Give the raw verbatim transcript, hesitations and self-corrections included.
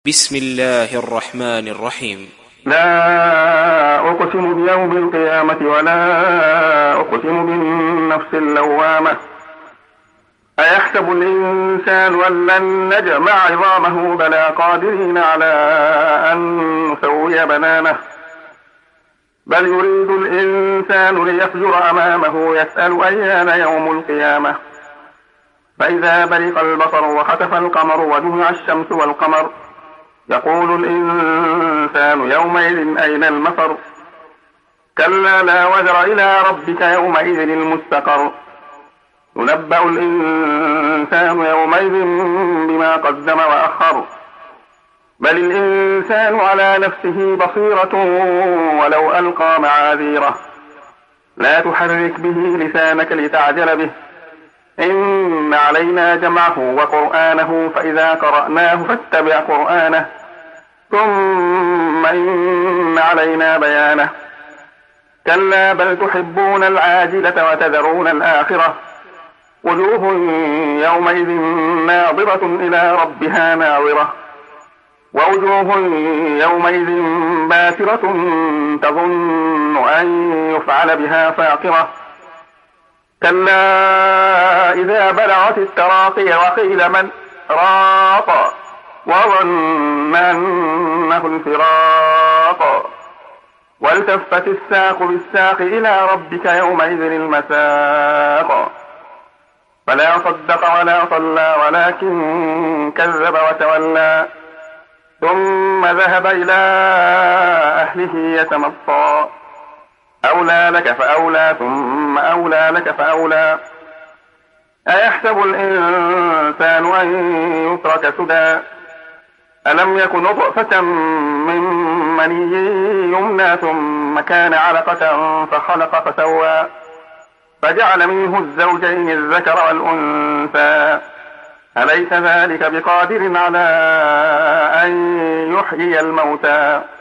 بسم الله الرحمن الرحيم. لا أقسم بيوم القيامة ولا أقسم بالنفس اللوامة. أيحسب الإنسان أن لن نجمع عظامه بلى قادرين على أن نسوي بنانه. بل يريد الإنسان ليفجر أمامه يسأل أيان يوم القيامة. فإذا برق البصر وخسف القمر وجمع الشمس والقمر يقول الإنسان يومئذ أين المفر. كلا لا وزر إلى ربك يومئذ المستقر. ينبأ الإنسان يومئذ بما قدم وأخر. بل الإنسان على نفسه بصيرة ولو ألقى معاذيره. لا تحرك به لسانك لتعجل به. إن علينا جمعه وقرآنه فإذا قرأناه فاتبع قرآنه ثم إن علينا بيانه. كلا بل تحبون العاجلة وتذرون الآخرة. وجوه يومئذ ناظرة إلى ربها ناظرة. ووجوه يومئذ باسرة تظن أن يفعل بها فاقرة. كلا إذا بلغت التراقي وقيل من راق وظن أنه الفراق. والتفت الساق بالساق إلى ربك يومئذ المساق. فلا صدق ولا صلى ولكن كذب وتولى ثم ذهب إلى أهله يتمطى. أولى لك فأولى ثم أولى لك فأولى. أيحسب الإنسان أن يترك سدى. ألم يكن نطفة من مني يمنى ثم كان علقة فخلق فسوى فجعل منه الزوجين الذكر والأنثى. أليس ذلك بقادر على أن يحيي الموتى.